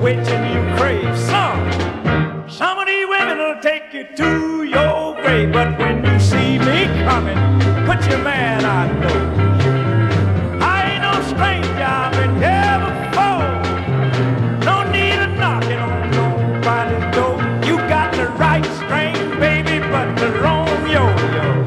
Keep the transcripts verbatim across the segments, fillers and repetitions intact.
which and you crave some. Some of these women will take you to your grave, but when you see me coming, put your man on those. I ain't no stranger, I've been here before. No need of knocking on nobody's door. You got the right string, baby, but the wrong yo-yo.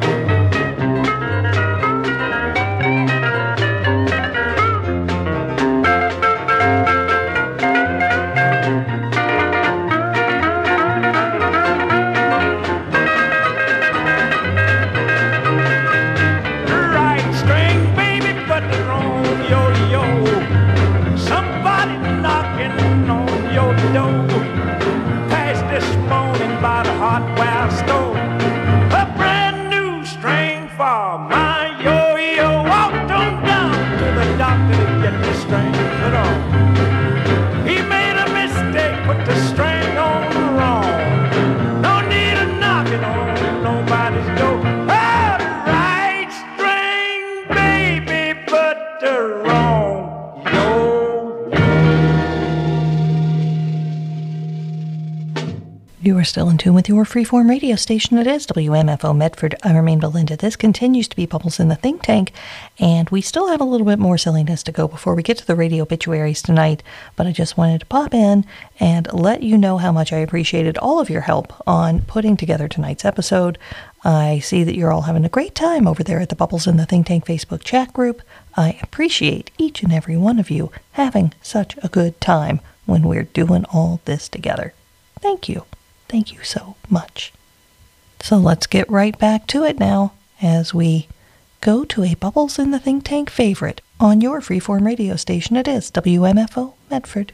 You are still in tune with your freeform radio station. It is W M F O Medford. I remain Belinda. This continues to be Bubbles in the Think Tank, and we still have a little bit more silliness to go before we get to the radio obituaries tonight, but I just wanted to pop in and let you know how much I appreciated all of your help on putting together tonight's episode. I see that you're all having a great time over there at the Bubbles in the Think Tank Facebook chat group. I appreciate each and every one of you having such a good time when we're doing all this together. Thank you. Thank you so much. So let's get right back to it now as we go to a Bubbles in the Think Tank favorite on your freeform radio station. It is W M F O Medford.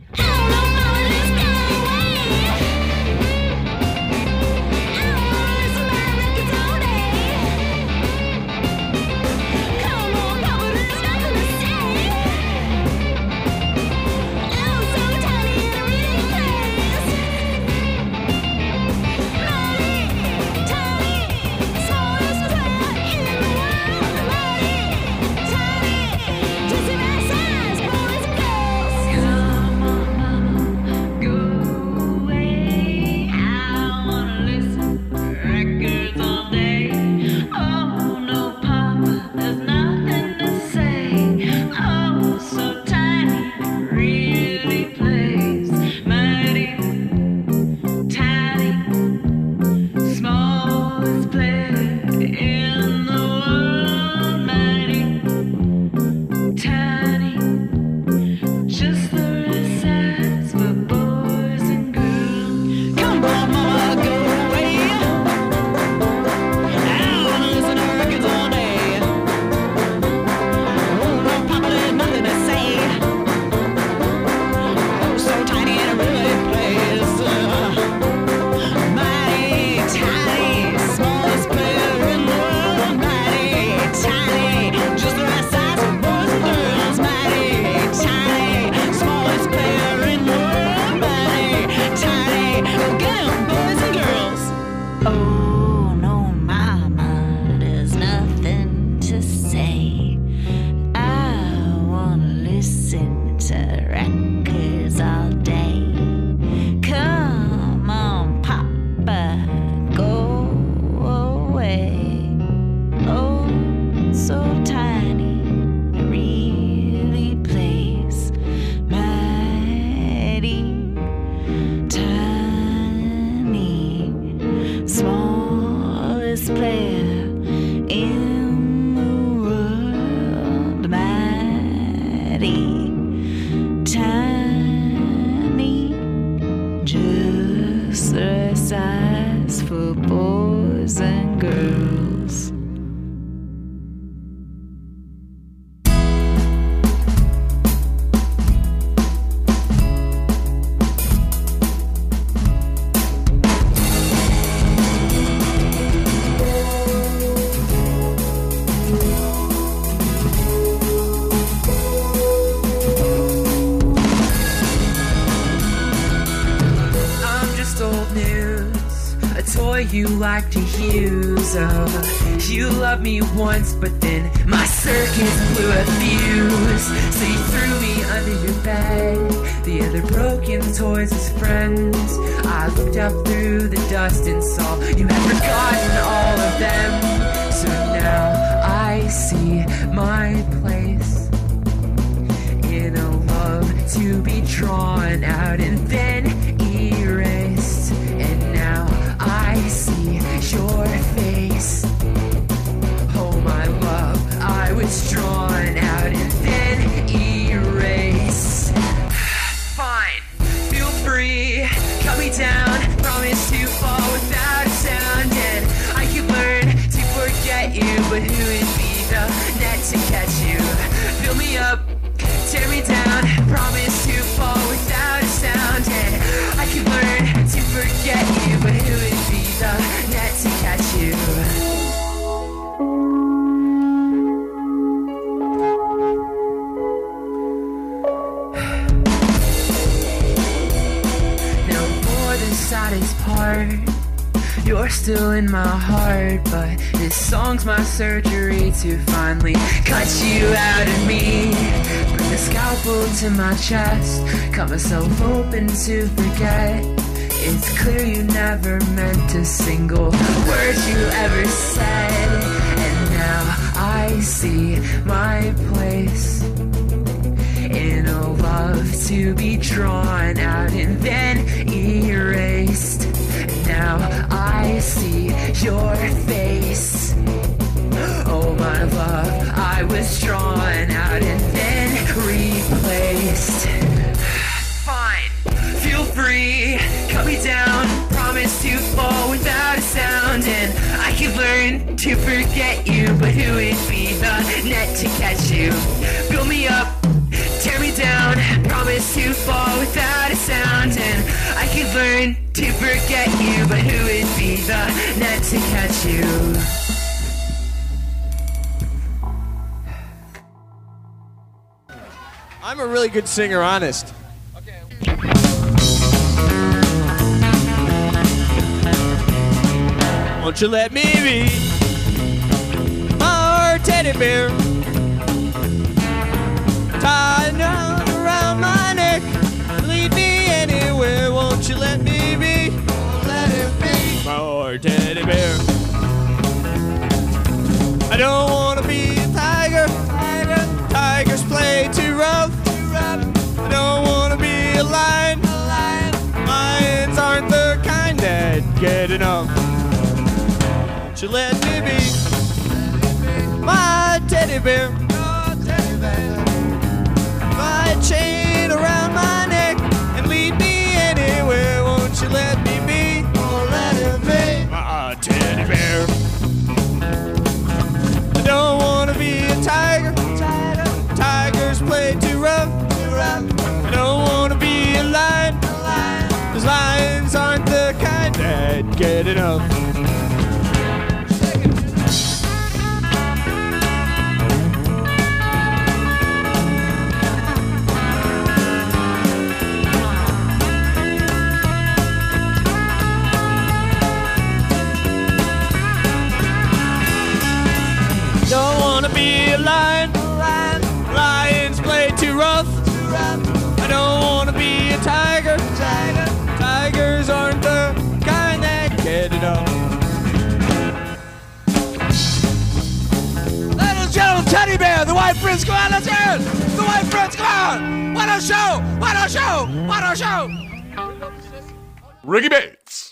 You like to use, oh, you loved me once, but then my circus blew a fuse. So you threw me under your bed, the other broken toys as friends. I looked up through the dust and saw you had forgotten all of them. So now I see my place in a love to be drawn out and then erased. And now I see your face. Oh my love, I was drawn out and then erased. Fine, feel free, cut me down, promise to fall without a sound. And I could learn to forget you, but who would be the net to catch you? Fill me up, tear me down, promise to fall without a sound. And I could learn to forget you, but who would be the net to catch you? Now for the saddest part, you're still in my heart, but this song's my surgery to finally cut you out of me. Bring the scalpel to my chest, cut myself open to forget. It's clear you never meant a single word you ever said. And now I see my place in a love to be drawn out and then erased. And now I see your face. Oh my love, I was drawn out and then replaced. Fine, feel free, cut me down, promise to fall without a sound. And I could learn to forget you, but who would be the net to catch you? Fill me up, tear me down, promise to fall without a sound. And I could learn to forget you, but who would be the net to catch you? I'm a really good singer, honest. Okay. Won't you let me be our teddy bear? Tied down around my neck, lead me anywhere. Won't you let me be? Let it be our teddy bear. I don't want to be a tiger. Tiger. Tigers play too rough. Too rough. I don't want to be a lion. A lion. Lions aren't the kind that get enough. Won't you let me be my teddy bear? Your teddy bear. My chain around my neck and lead me anywhere. Won't you let me be? Oh, let it be my teddy bear. I don't want to be a tiger. Tiger. Tigers play too rough. Too rough. I don't want to be a lion. Lion. 'Cause lions aren't the kind that get enough. Don't wanna be a lion. Lion. Lions play too rough. Too rough. I don't wanna be a tiger. Tiger. Tigers aren't the kind that get it up. Ladies and gentlemen, teddy bear, the white prince, come on, let's hear it. The white prince, come on. What a show! What a show! What a show! Ricky Bates.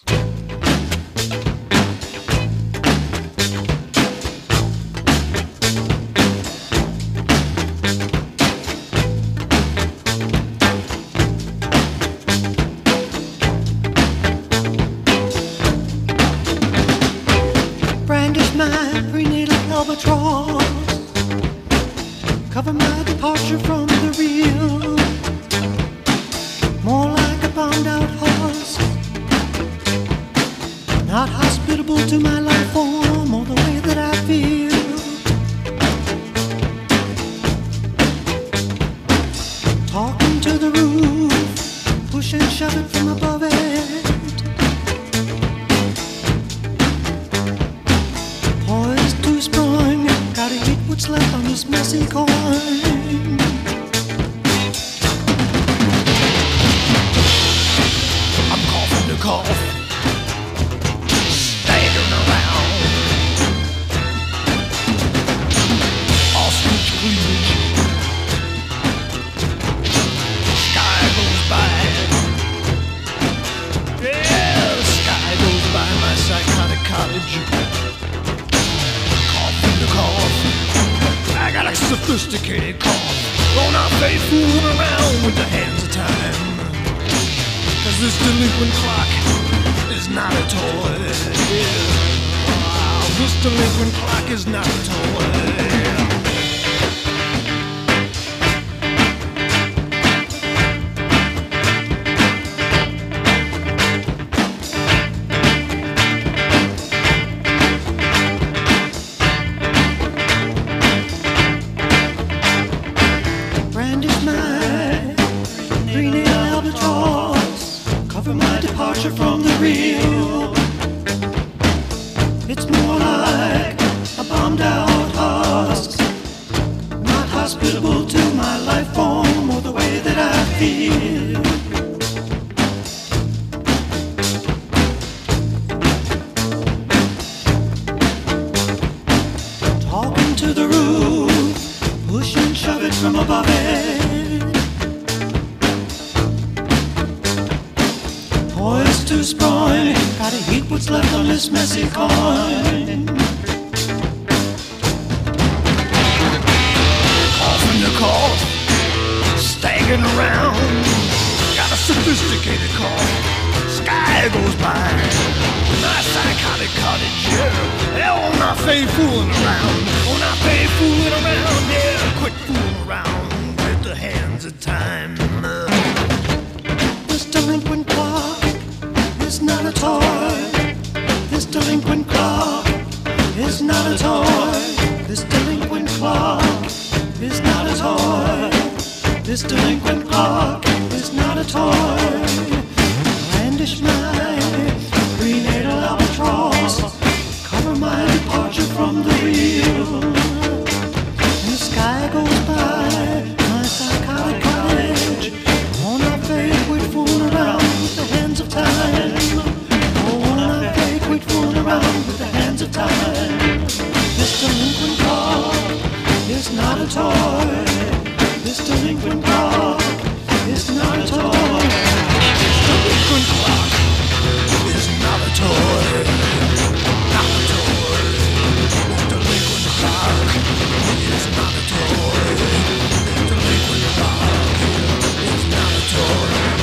Brandish my prenatal albatross, cover my departure from the real, more like a bombed out horse, with the hands of time. Cause this delinquent clock is not a toy. Wow, this delinquent clock is not a toy. From the real, it's more like a bombed out husk, not hospitable to my life form or the way that I feel. Talking to the roof, push and shove it from above it. To spoil, gotta eat what's left on this messy coin. Coughing the cough, staggering around. Got a sophisticated cough. Sky goes by. Nice psychotic cottage, yeah. Hell, not fay fooling around. Oh, not fay fooling around, yeah. Quit fooling around with the hands of time. This delinquent clock is not a toy. This delinquent clock is not a toy. This delinquent clock is not a toy. This delinquent clock is not a toy. Brandish my prenatal albatross, cover my departure from the real. And the sky goes by my psychotic cottage. On our faith, quit fooling around with the hands of time. Oh, on our faith, quit fooling around with the hands of time. This delinquent clock is not a toy. This delinquent clock is not a toy. This delinquent clock is not a toy. Not a toy. This delinquent clock is not a toy. This delinquent clock is not a toy.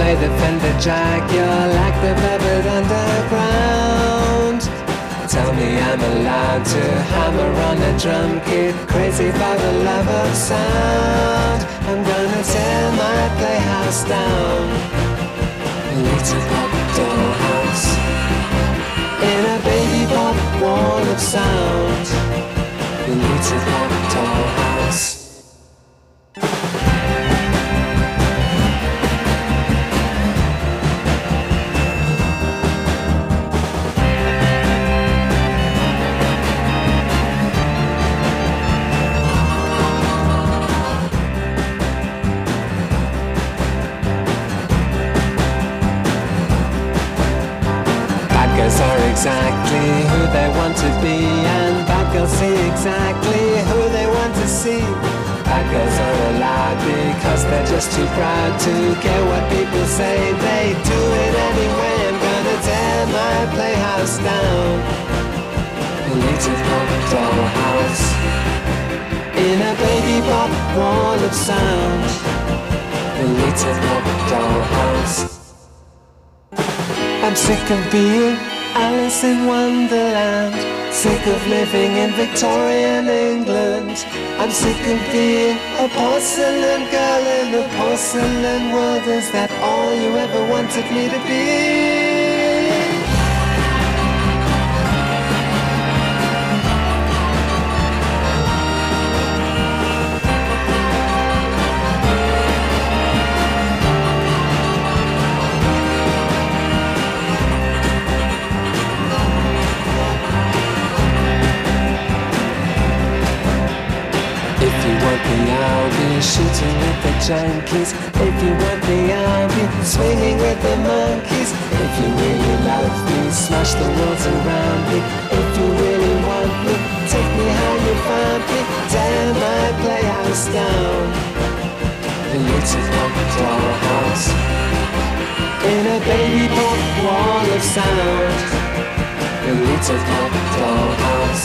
way to fender jack, you're like the velvet underground. Tell me I'm allowed to hammer on a drum kit, crazy for the love of sound. I'm gonna tear my playhouse down. Little pop dollhouse in a baby pop wall of sound. The little pop dollhouse. Are exactly who they want to be, and bad girls see exactly who they want to see. Bad girls are allowed because they're just too proud to care what people say. They do it anyway. I'm gonna tear my playhouse down. A little pop dollhouse in a baby pop wall of sound. A little pop dollhouse. I'm sick of being Alice in Wonderland, sick of living in Victorian England. I'm sick of being a porcelain girl in a porcelain world. Is that all you ever wanted me to be? I'll be shooting with the junkies. If you want me, I'll be swinging with the monkeys. If you really love me, smash the walls around me. If you really want me, take me how you found me. Tear my playhouse down. The little pop dollhouse in a baby pop wall of sound. The little pop dollhouse.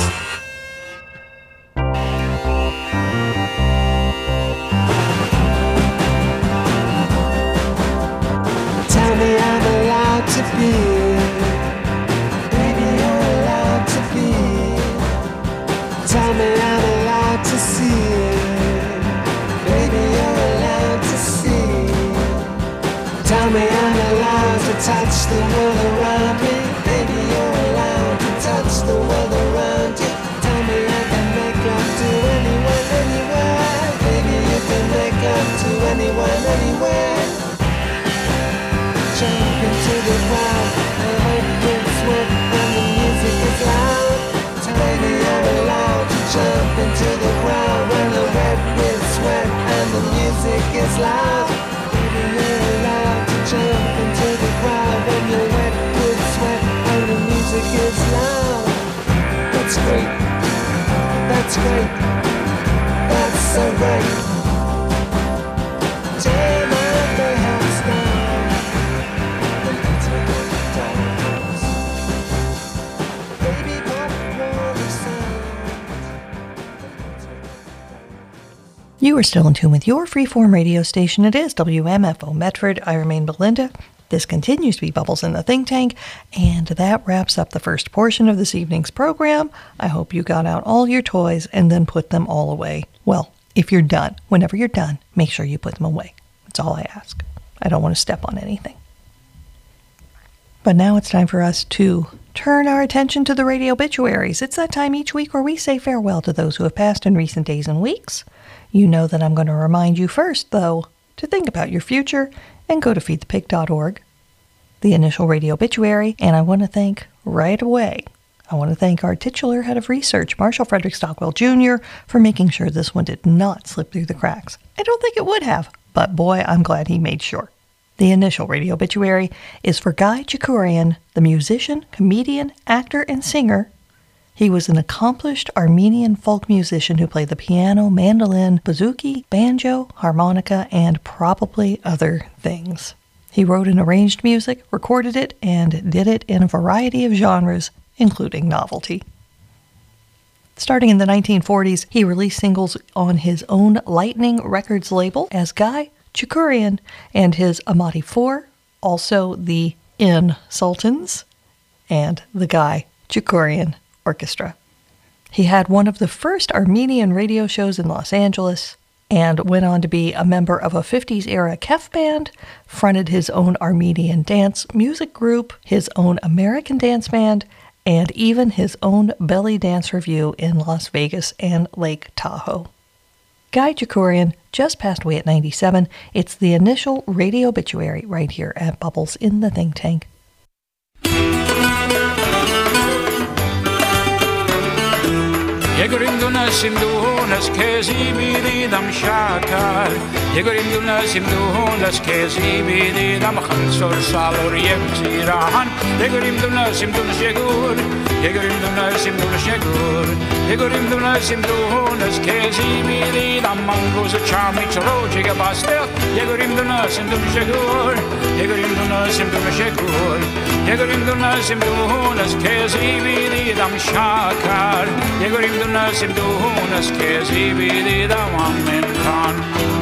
Tell me I'm allowed to be. Baby, you're allowed to be. Tell me I'm allowed to see. Baby, you're allowed to see. Tell me I'm allowed to touch the world around me. Baby, you're allowed to touch the world around you. Tell me I can make love to anyone, anywhere. Baby, you can make love to anyone, anywhere. Jump into the crowd, and hope with sweat, and the music is loud. Baby, you're allowed to jump into the crowd when I'm wet with sweat, and the music is loud. Baby, you're allowed to jump into the crowd when you're wet with sweat, and the music is loud. That's great. That's great. That's so great. Tear my playhouse down. You are still in tune with your freeform radio station. It is W M F O Medford. I remain Belinda. This continues to be Bubbles in the Think Tank, and that wraps up the first portion of this evening's program. I hope you got out all your toys and then put them all away. Well, if you're done, whenever you're done, make sure you put them away. That's all I ask. I don't want to step on anything. But now it's time for us to turn our attention to the radio obituaries. It's that time each week where we say farewell to those who have passed in recent days and weeks. You know that I'm going to remind you first, though, to think about your future and go to feed the pig dot org, the initial radio obituary, and I want to thank right away, I want to thank our titular head of research, Marshall Frederick Stockwell Junior, for making sure this one did not slip through the cracks. I don't think it would have, but boy, I'm glad he made sure. The initial radio obituary is for Guy Chakurian, the musician, comedian, actor, and singer. He was an accomplished Armenian folk musician who played the piano, mandolin, bouzouki, banjo, harmonica, and probably other things. He wrote and arranged music, recorded it, and did it in a variety of genres, including novelty. Starting in the nineteen forties, he released singles on his own Lightning Records label as Guy Chakurian, and his Amati four, also the In Sultans and the Guy Chakorian Orchestra. He had one of the first Armenian radio shows in Los Angeles and went on to be a member of a fifties-era Kef band, fronted his own Armenian dance music group, his own American dance band, and even his own belly dance review in Las Vegas and Lake Tahoe. Guy Chakorian just passed away at ninety-seven. It's the initial radio obituary right here at Bubbles in the Think Tank. Yegorim dunasim dunas kezi bididam shakar. Yegorim dunasim dunas kezi bididam khansor salor yemzirahan. Yegorim dunasim dunas yegur. Yegorim dunasim dunas yegur. Yegorim dunasim dunas kezi bididam mangos a charming rojiga bastel. Yegorim dunasim dunas yegur. Yegorim dunasim dunas yegur. Yegorim dunasim dunas kezi bididam shakar. Yegorim dunasim dunas kezi bididam amen khan.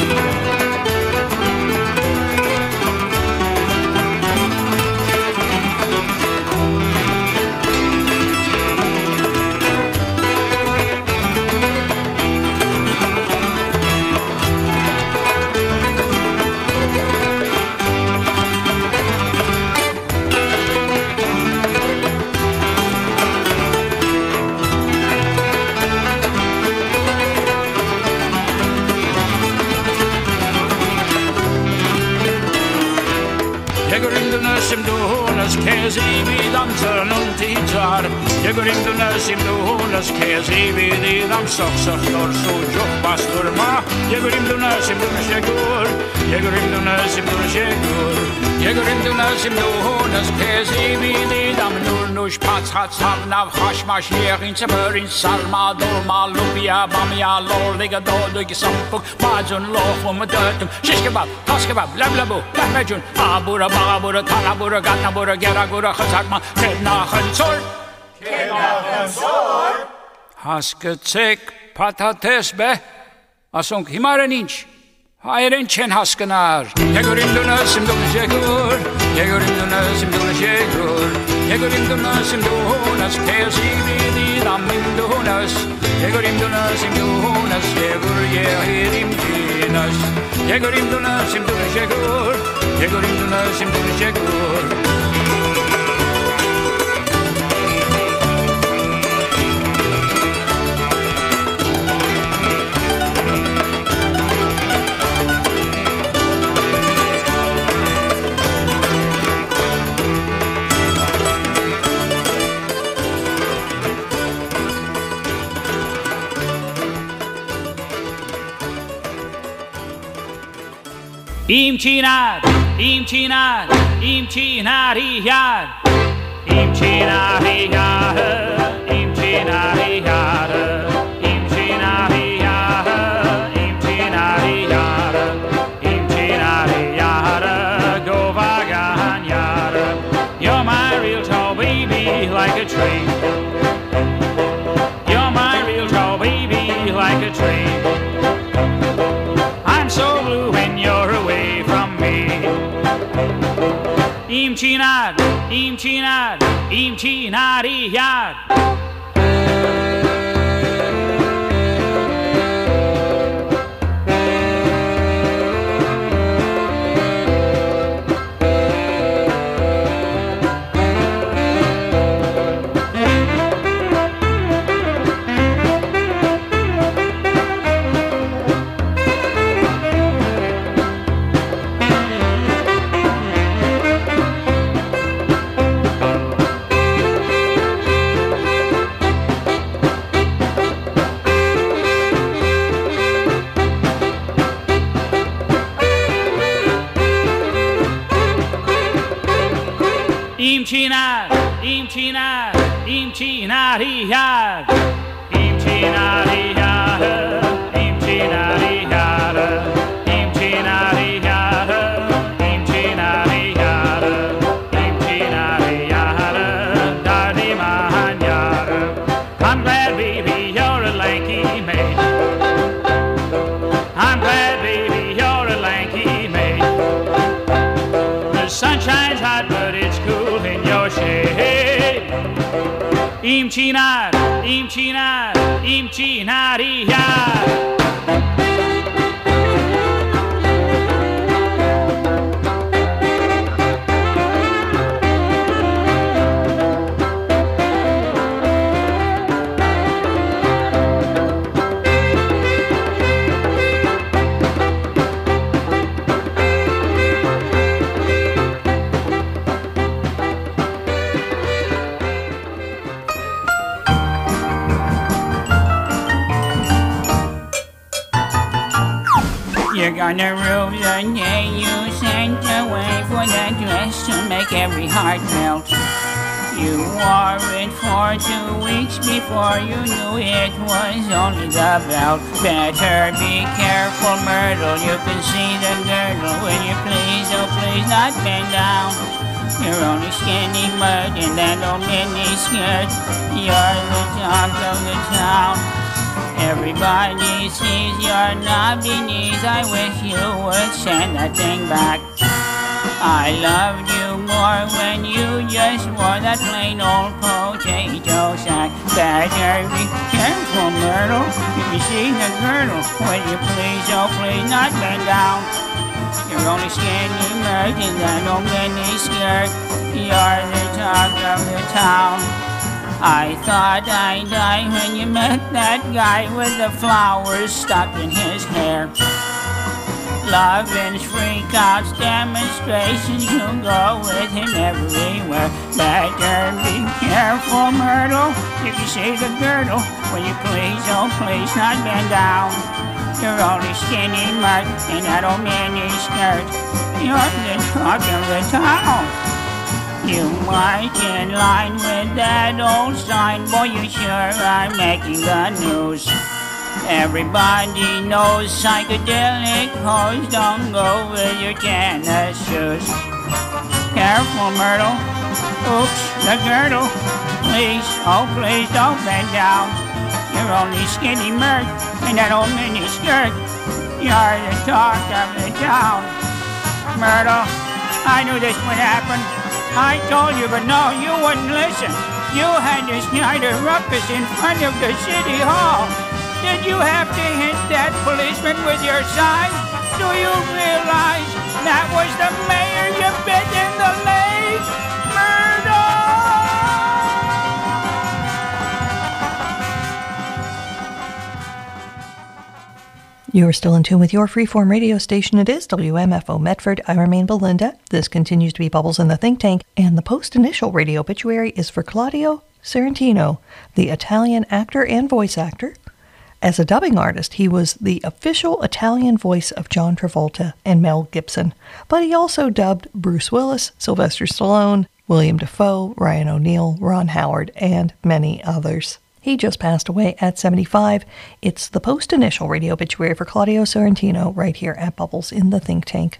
Yegorim dunas kezi bidam zernun tijar. Yegorim dunas dunas kezi bidam soch soch nor sujuk bastur ma. Yegorim dunas dunas yegur. Yegorim dunas dunas yegur. Yegorim dunas dunas kezi bidam nur nush pats hats have nav hashmash yerin severin salma dolma lupia bamia lor liga dodig sampuk majun lof um datum shish kebab tas kebab lablabu lahmejun abura babura talabura ganabura geragura khazakma kedna khansor kedna khansor hasketsek patates be asonk himaren inch hayren chen haskanar yegorim dunas dunas yegur yegorim dunas dunas yegur yegorim dunas dunas kezi bidam dunas yegorim dunas dunas yegur yerim dinas yegorim dunas dunas yegur yegorim dunas dunas yegur. Im chinar, im chinar, im chinar yar, im chinar yar, im chinar yar, im chinar yar, im chinar yar, im chinar yar, go vagan yar. You're my real tall baby like a tree. You're my real tall baby like a tree. I'm so blue when you're away from me. Im chinar, im chinar, im chinar yar. Im chinar, im chinar, im chinar yar. Im chinar yar, im chinar yar, im chinar yar, im chinar yar, im chinar yar, daddy man yar. I'm glad baby you're a lanky mate. I'm glad baby you're a lanky mate. The sunshine Yoshi. Im chinar, im chinar, im chinaria. You're gonna rule the day you sent away for that dress to make every heart melt. You wore it for two weeks before you knew it was only the belt. Better be careful, Myrtle, you can see the girdle. Will you please, oh please not bend down. You're only skinny mud in that old mini skirt. You're the talk of the town. Everybody sees your knobby knees. I wish you would send that thing back. I loved you more when you just wore that plain old potato sack. Better be careful, Myrtle. You can see the girdle. Will you please, oh please, not bend down. You're only skinny mud in that old mini skirt. You're the talk of the town. I thought I'd die when you met that guy with the flowers stuck in his hair. Lovin's freakouts, demonstrations, you go with him everywhere. Better be careful, Myrtle. You can see the girdle. Will you please, oh please, not bend down. You're only skinny mud in that old mini skirt. You're the talk of the town. You might in line with that old sign. Boy, you sure are making the news. Everybody knows psychedelic hoes don't go with your tennis shoes. Careful, Myrtle. Oops, the girdle. Please, oh please, don't bend down. You're only skinny Myrt in that old mini skirt. You're the talk of the town. Myrtle, I knew this would happen. I told you, but no, you wouldn't listen. You had to start a ruckus in front of the city hall. Did you have to hit that policeman with your sign? Do you realize that was the mayor you bit in the leg? Myrtle! You are still in tune with your freeform radio station. It is W M F O Medford. I remain Belinda. This continues to be Bubbles in the Think Tank, and the post-initial radio obituary is for Claudio Sorrentino, the Italian actor and voice actor. As a dubbing artist, he was the official Italian voice of John Travolta and Mel Gibson, but he also dubbed Bruce Willis, Sylvester Stallone, William Dafoe, Ryan O'Neal, Ron Howard, and many others. He just passed away at seventy-five. It's the post-initial radio obituary for Claudio Sorrentino right here at Bubbles in the Think Tank.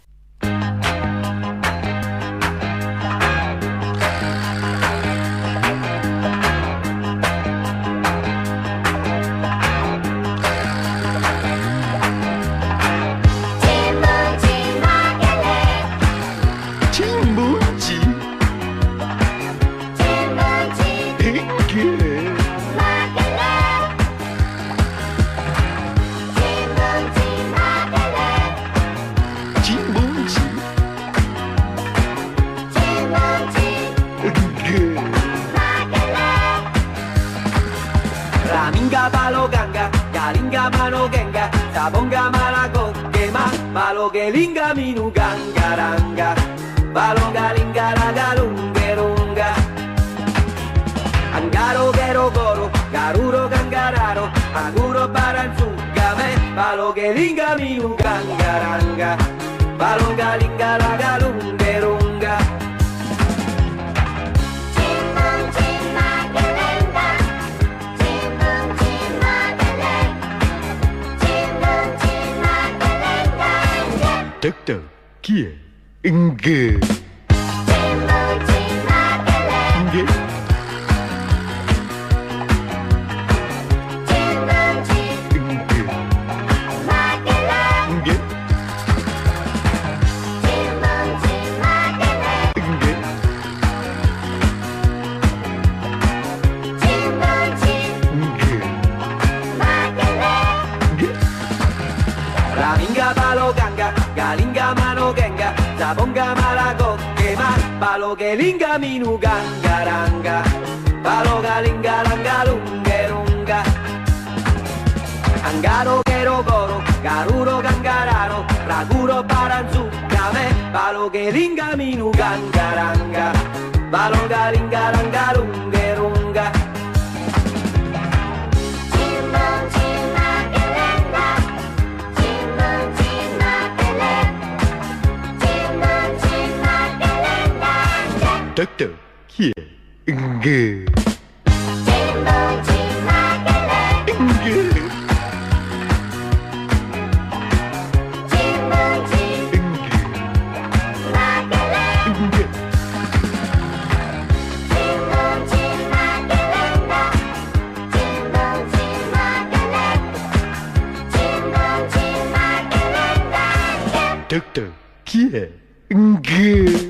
Bonga malago kema baloge linga minu ganga ranga balonga linga raga lunge lunga angaro gero goro garuro gangararo aguro para el fugame baloge linga minu ganga ranga balonga linga raga lunge lunga. Doctor, qui est Inge? Inge? Inge? Alinga mano genga, zabonga malago, que más, palo que linga minu gangaranga, palo galinga langa lungerunga. Angaro quero goro, garuro gangararo, raguro paranzu, game, palo que linga minu gangaranga, palo galinga langa lungerunga. Doctor, here, good. Doctor, here, good.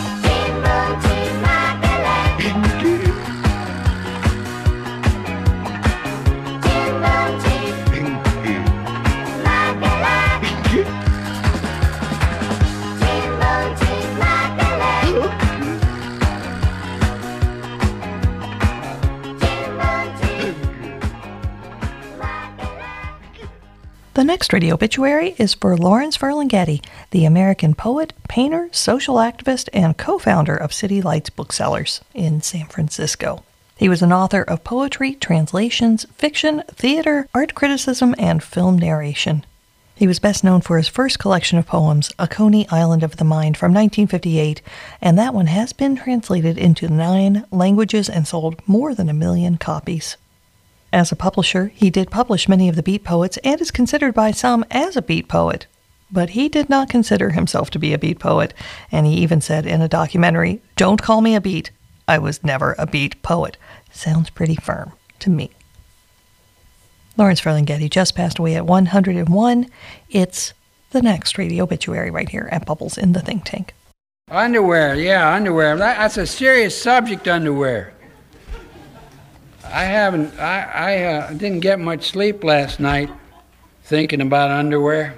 The next radio obituary is for Lawrence Ferlinghetti, the American poet, painter, social activist, and co-founder of City Lights Booksellers in San Francisco. He was an author of poetry, translations, fiction, theater, art criticism, and film narration. He was best known for his first collection of poems, A Coney Island of the Mind, from nineteen fifty-eight, and that one has been translated into nine languages and sold more than a million copies. As a publisher, he did publish many of the beat poets and is considered by some as a beat poet. But he did not consider himself to be a beat poet, and he even said in a documentary, "Don't call me a beat. I was never a beat poet." Sounds pretty firm to me. Lawrence Ferlinghetti just passed away at one hundred one. It's the next radio obituary right here at Bubbles in the Think Tank. Underwear, yeah, underwear. That, that's a serious subject, underwear. I haven't, I, I uh, didn't get much sleep last night thinking about underwear.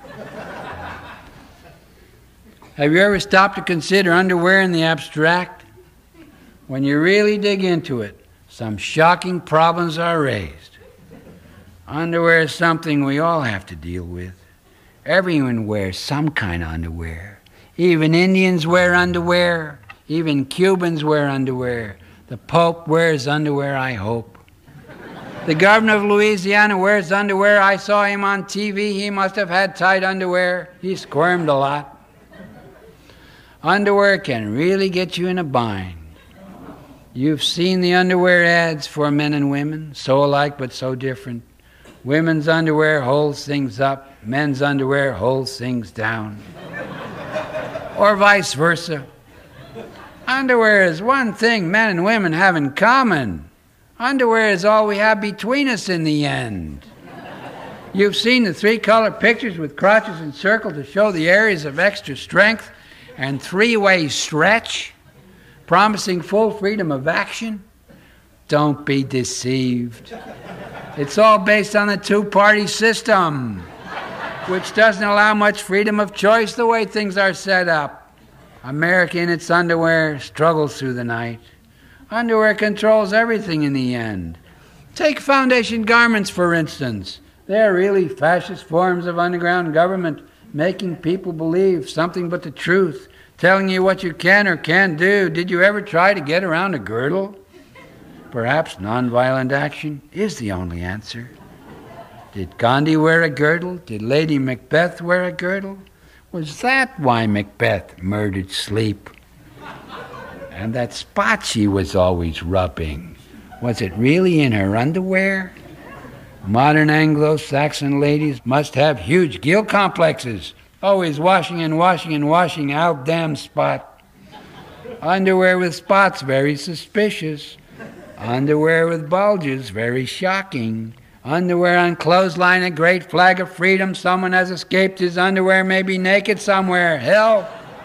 Have you ever stopped to consider underwear in the abstract? When you really dig into it, some shocking problems are raised. Underwear is something we all have to deal with. Everyone wears some kind of underwear. Even Indians wear underwear. Even Cubans wear underwear. The Pope wears underwear, I hope. The governor of Louisiana wears underwear. I saw him on T V. He must have had tight underwear. He squirmed a lot. Underwear can really get you in a bind. You've seen the underwear ads for men and women, so alike but so different. Women's underwear holds things up. Men's underwear holds things down. Or vice versa. Underwear is one thing men and women have in common. Underwear is all we have between us in the end. You've seen the three-color pictures with crotches encircled to show the areas of extra strength and three-way stretch, promising full freedom of action. Don't be deceived. It's all based on the two-party system, which doesn't allow much freedom of choice the way things are set up. America in its underwear struggles through the night. Underwear controls everything in the end. Take foundation garments, for instance. They're really fascist forms of underground government, making people believe something but the truth, telling you what you can or can't do. Did you ever try to get around a girdle? Perhaps nonviolent action is the only answer. Did Gandhi wear a girdle? Did Lady Macbeth wear a girdle? Was that why Macbeth murdered sleep? And that spot she was always rubbing, was it really in her underwear? Modern Anglo-Saxon ladies must have huge guilt complexes, always washing and washing and washing out damn spot. Underwear with spots, very suspicious. Underwear with bulges, very shocking. Underwear on clothesline, a great flag of freedom. Someone has escaped his underwear, maybe naked somewhere. Help!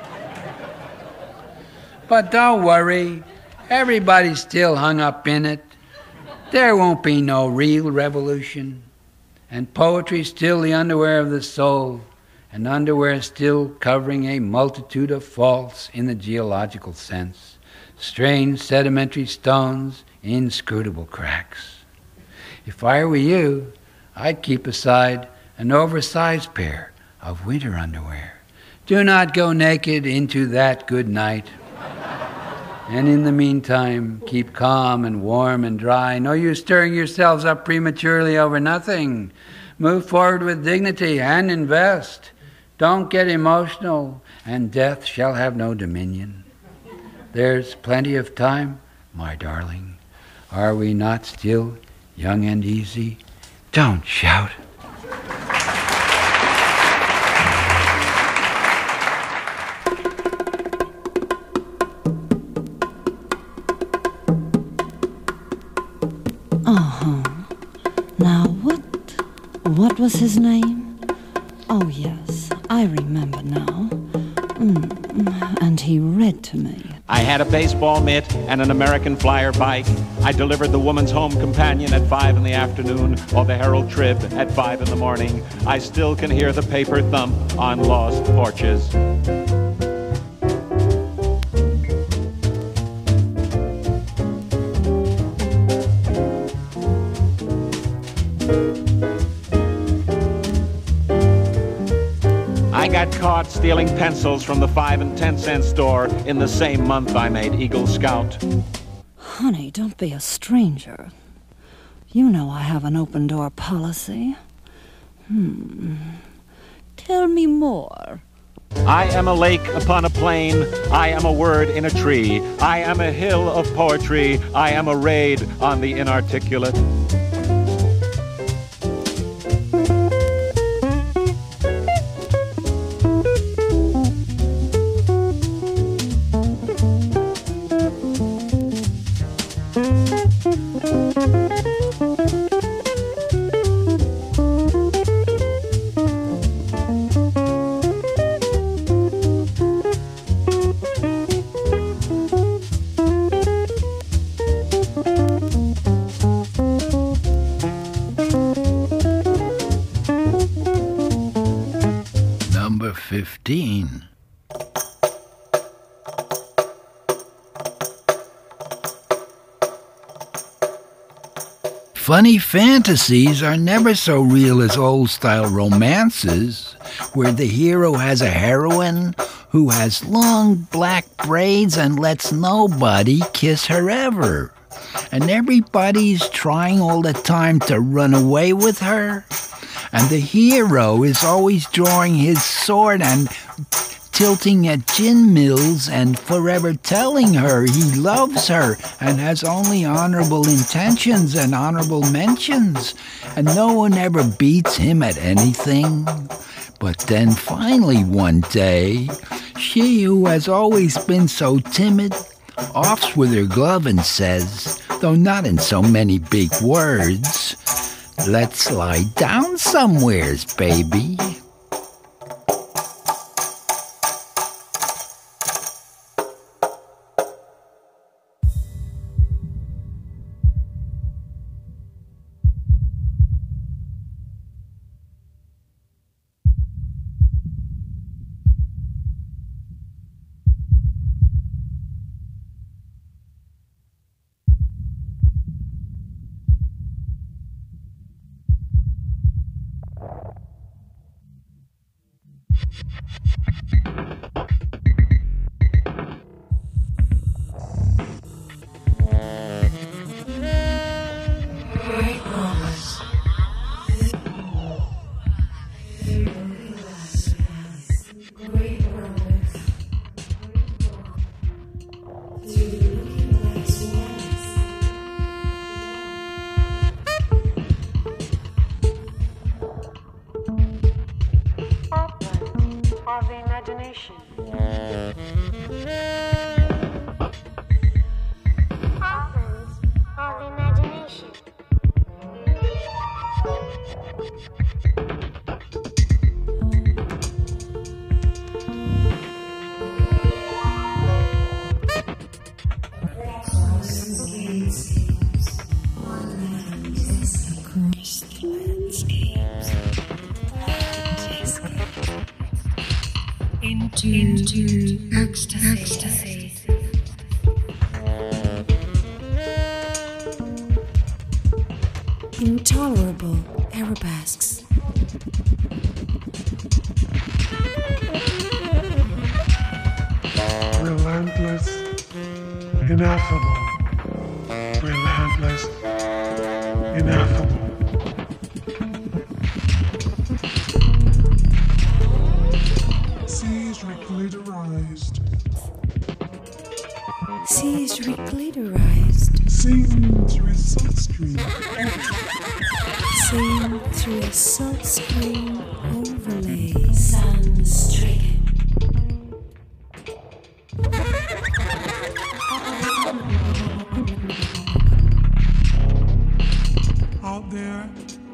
But don't worry, everybody's still hung up in it. There won't be no real revolution. And poetry's still the underwear of the soul. and underwear still covering a multitude of faults in the geological sense, strange sedimentary stones, inscrutable cracks. If I were you, I'd keep aside an oversized pair of winter underwear. Do not go naked into that good night. And in the meantime, keep calm and warm and dry. No use stirring yourselves up prematurely over nothing. Move forward with dignity and invest. Don't get emotional, and death shall have no dominion. There's plenty of time, my darling. Are we not still young and easy? Don't shout. Uh-huh. Now what? What was his name? Oh, yes, I remember now. Mm, and he read to me. I had a baseball mitt and an American Flyer bike. I delivered the Woman's Home Companion at five in the afternoon or the Herald Trib at five in the morning. I still can hear the paper thump on lost porches. I got caught stealing pencils from the five and ten cent store in the same month I made Eagle Scout. Honey, don't be a stranger. You know I have an open door policy. Hmm. Tell me more. I am a lake upon a plain. I am a word in a tree. I am a hill of poetry. I am a raid on the inarticulate. fifteen. Funny fantasies are never so real as old-style romances, where the hero has a heroine who has long black braids and lets nobody kiss her ever. And everybody's trying all the time to run away with her. And the hero is always drawing his sword and tilting at gin mills and forever telling her he loves her and has only honorable intentions and honorable mentions, and no one ever beats him at anything. But then finally one day, she who has always been so timid offs with her glove and says, though not in so many big words, "Let's lie down somewheres, baby." Of the imagination. Orphans of the imagination. into, into ecstasy. ecstasy. Intolerable arabesques. Relentless, ineffable. Relentless, ineffable. Seas reclitorized. Seas reclitorized. Seen through a silkscreen. Seen through a silkscreen overlay. Sun-stricken. Out there.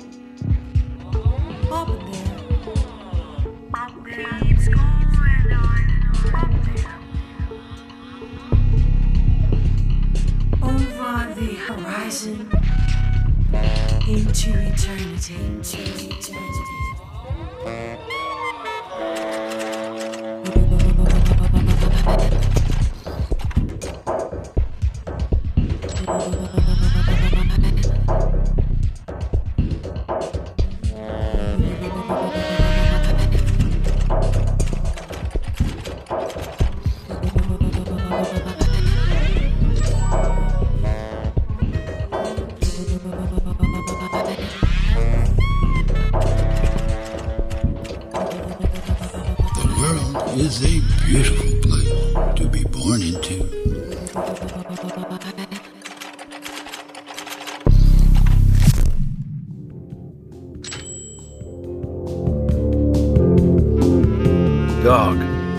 Up there. Up there. Keeps going on. Up there. Over the horizon. Into eternity. Into eternity. Is a beautiful place to be born into. Dog.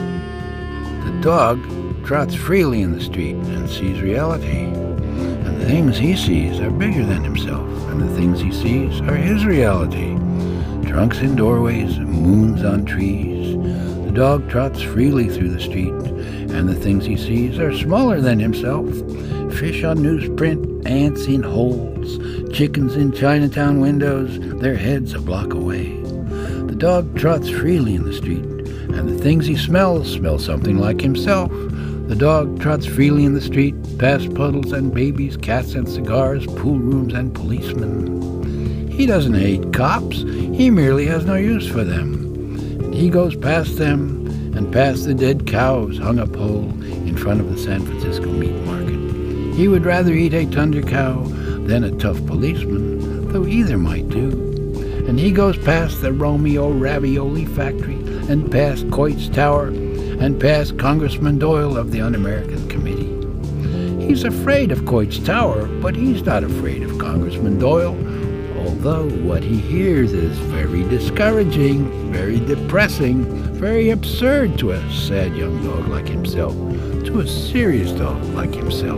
The dog trots freely in the street and sees reality. And the things he sees are bigger than himself, and the things he sees are his reality. Trunks in doorways, moons on trees. The dog trots freely through the street, and the things he sees are smaller than himself. Fish on newsprint, ants in holes, chickens in Chinatown windows, their heads a block away. The dog trots freely in the street, and the things he smells smell something like himself. The dog trots freely in the street, past puddles and babies, cats and cigars, pool rooms and policemen. He doesn't hate cops, he merely has no use for them. He goes past them and past the dead cows hung a pole in front of the San Francisco meat market. He would rather eat a tundra cow than a tough policeman, though either might do. And he goes past the Romeo Ravioli factory and past Coit's Tower and past Congressman Doyle of the Un-American Committee. He's afraid of Coit's Tower, but he's not afraid of Congressman Doyle, although what he hears is very discouraging, very depressing, very absurd to a sad young dog like himself, to a serious dog like himself.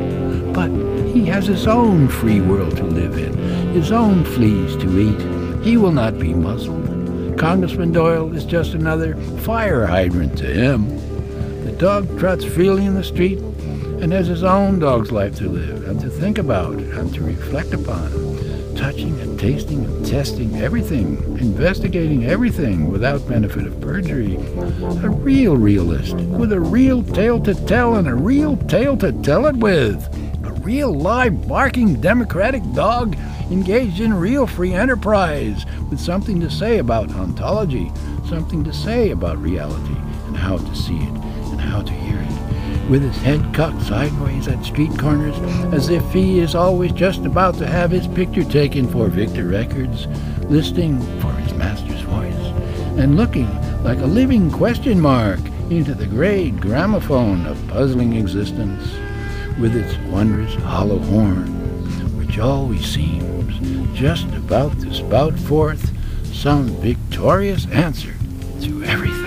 But he has his own free world to live in, his own fleas to eat. He will not be muzzled. Congressman Doyle is just another fire hydrant to him. The dog trots freely in the street and has his own dog's life to live and to think about and to reflect upon, touching and tasting and testing everything, investigating everything without benefit of perjury. A real realist with a real tale to tell and a real tale to tell it with. A real live barking democratic dog engaged in real free enterprise with something to say about ontology, something to say about reality and how to see it and how to hear it, with his head cocked sideways at street corners as if he is always just about to have his picture taken for Victor Records, listening for his master's voice, and looking like a living question mark into the great gramophone of puzzling existence, with its wondrous hollow horn, which always seems just about to spout forth some victorious answer to everything.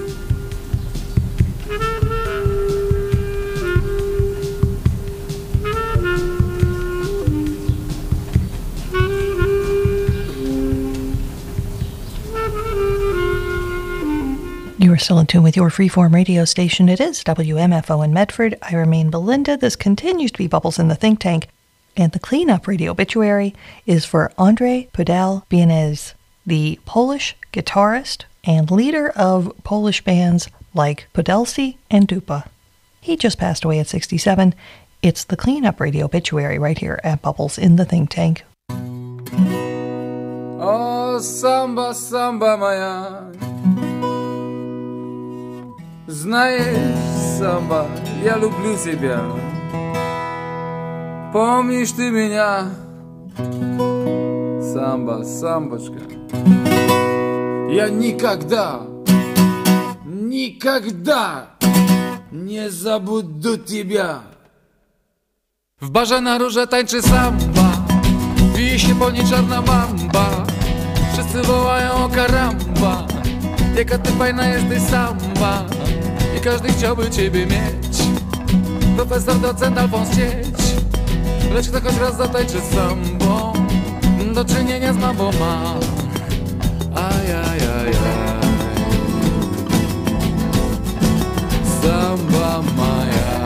You are still in tune with your freeform radio station. It is W M F O in Medford. I remain Belinda. This continues to be Bubbles in the Think Tank. And the cleanup radio obituary is for Andrzej Podal-Bienez, the Polish guitarist and leader of Polish bands like Podelsi and Dupa. He just passed away at sixty-seven. It's the Cleanup Radio Obituary right here at Bubbles in the Think Tank. O samba, samba moja, знаешь, samba, я люблю тебя. Помнишь ты меня, самба, самбочка. Я никогда, никогда nie забуду тебя. W barze na róże tańczy samba, wije się po niej czarna mamba. Wszyscy wołają o karamba, jaka ty fajna jesteś samba. I każdy chciałby ciebie mieć, profesor, docent, Alfons Cieć. Lecz kto choć raz zatańczy sambą, do czynienia z mamą ma. Ajajajaj, samba maja.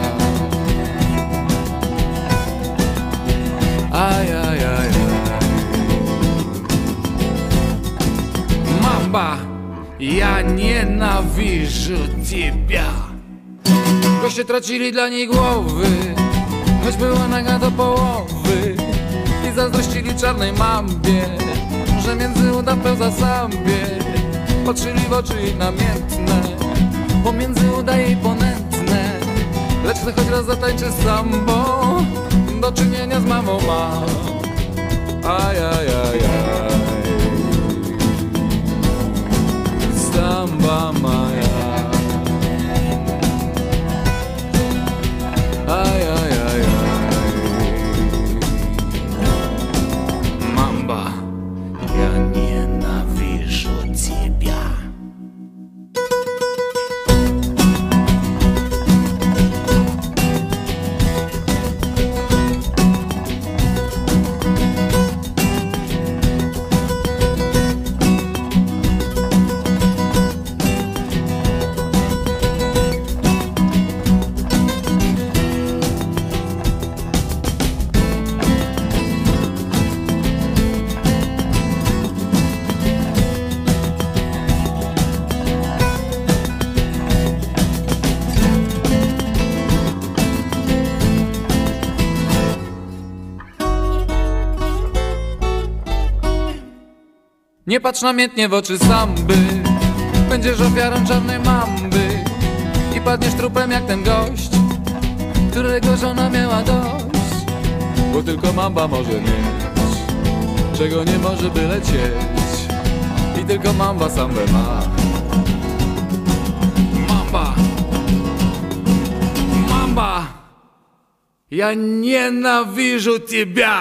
Ajajajaj, mamba, ja nienawidzę ciebie. Goście tracili dla niej głowy, choć była naga do połowy. I zazdrościli czarnej mambie, że między uda pełza sambie. Patrzyli w oczy jej namiętne, pomiędzy uda jej ponętne. Lecz kto choć raz zatańczy sambą, do czynienia z mamą ma. Ajajajaj, samba maja. Ajajajaj, mamba, ja nienawidzę ciebie. Nie patrz namiętnie w oczy samby, będziesz ofiarą czarnej mamby. I padniesz trupem jak ten gość, którego żona miała dość. Bo tylko mamba może mieć, czego nie może byle cieć. I tylko mamba sambę ma. Mamba, mamba, ja nienawidzę ciebie.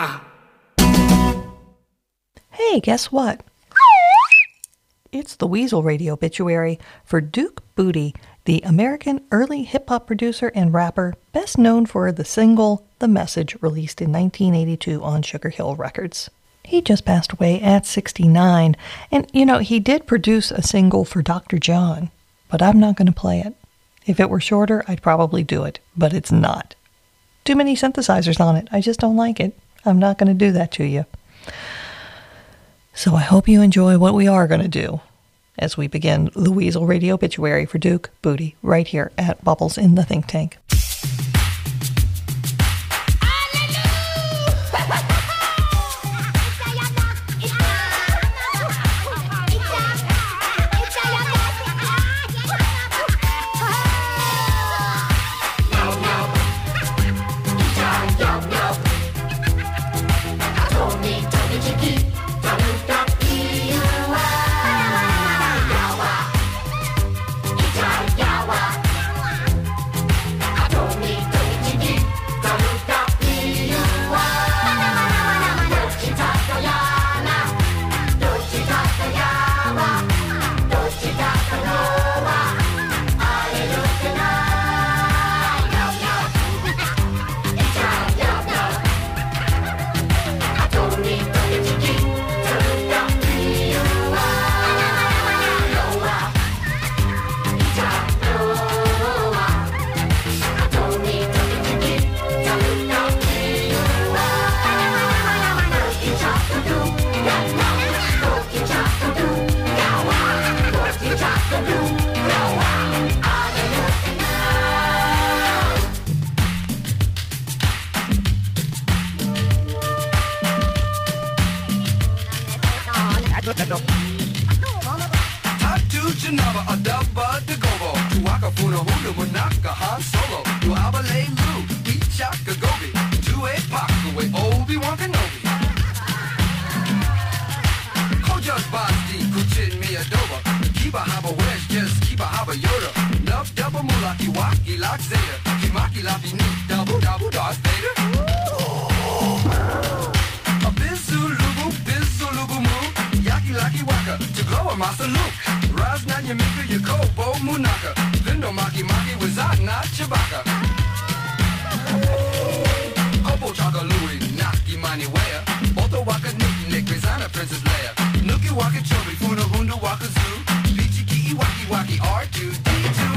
Hey, guess what? It's the Weasel Radio Obituary for Duke Booty, the American early hip-hop producer and rapper best known for the single The Message, released in nineteen eighty-two on Sugar Hill Records. He just passed away at sixty-nine, and, you know, he did produce a single for Doctor John, but I'm not going to play it. If it were shorter, I'd probably do it, but it's not. Too many synthesizers on it. I just don't like it. I'm not going to do that to you. So I hope you enjoy what we are going to do as we begin the Weasel Radio Obituary for Duke Booty right here at Bubbles in the Think Tank. I the Tatu Janava, a dubba de gobo. Tuaka Funa Hulu, Munaka, Han Solo. Tu Abale Lu, Ichaka Gobi. Tu a Pakaway, Obi-Wan Kenobi. Kojas Basti, Kuchin Mi Adoba. Kiba Haba Wedge, just Kiba Haba Yoda. Love double Mulaki Waki, Lock Zeta. Kimaki Labi Ni, double double Darth Vader. A Bizu Lubu, Bizu Lubu Moo. Yaki Laki Waka, to glow a Master Luke. Raz Nanya Mika, Yakobo Munaka. Vindo Maki Maki, Wizard, not Chewbacca. Kobo Chaka Louie, Naki Mani Wea. Oto Waka Nick Nick, Rizana Princess Leia. Nuki Waka Chobi, Funa Hundu Waka Zoo. Bichi Ki Waki Waki R two D two.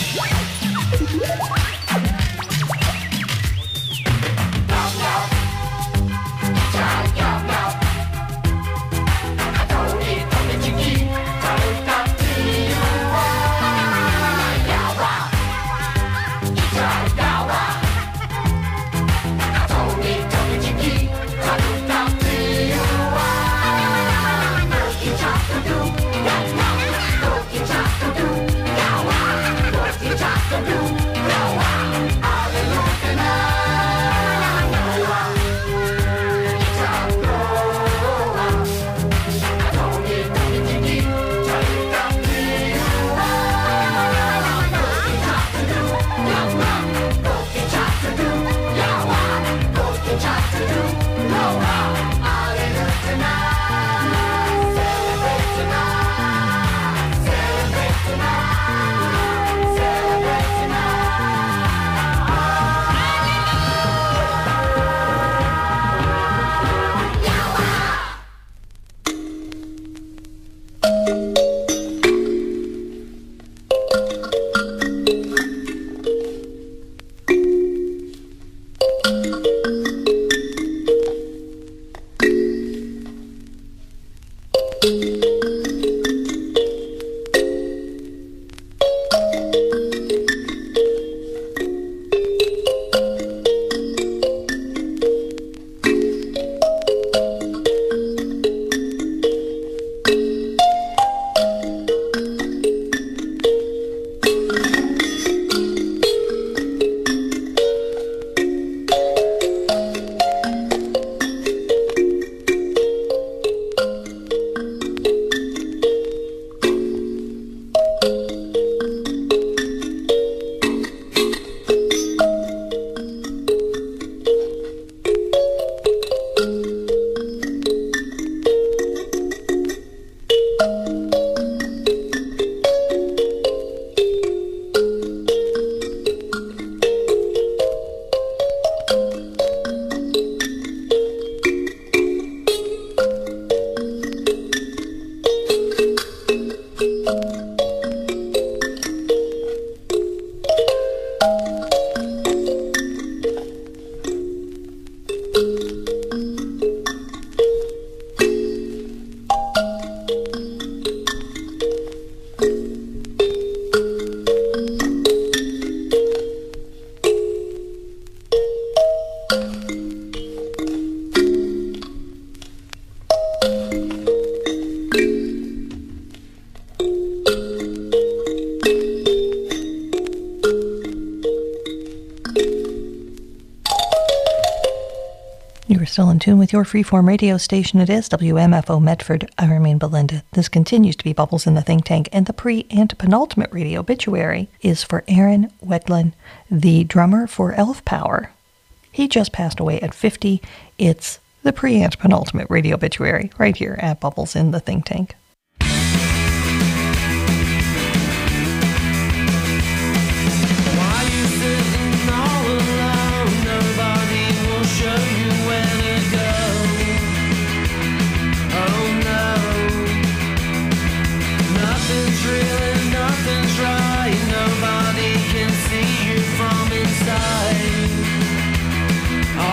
You are still in tune with your freeform radio station. It is W M F O Medford. I remain Belinda. This continues to be Bubbles in the Think Tank, and the pre and penultimate radio obituary is for Aaron Wedlin, the drummer for Elf Power. He just passed away at fifty. It's the pre and penultimate radio obituary right here at Bubbles in the Think Tank.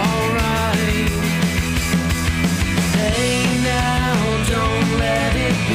Hey now, don't let it be.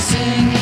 sing